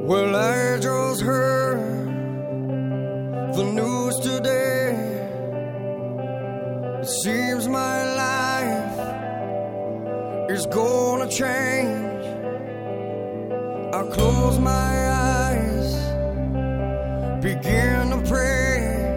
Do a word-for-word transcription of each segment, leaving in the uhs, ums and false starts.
Well, I just heard the news today. It seems my life is gonna change. I close my eyes, begin to pray,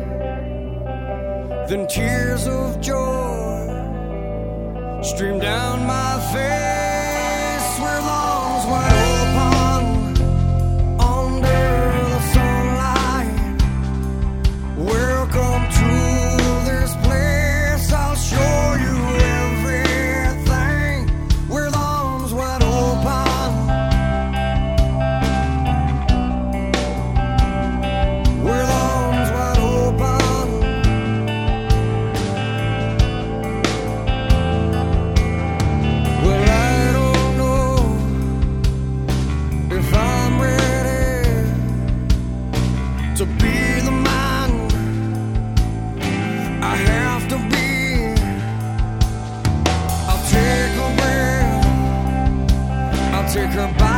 then tears of joy stream down my face. Where lungs wide open under the sunlight. Welcome to this place, I'll show you everything. With arms wide open, with arms wide open. Well, I don't know if I'm ready to be the man I have to be. I'll take a breath, I'll take a bite.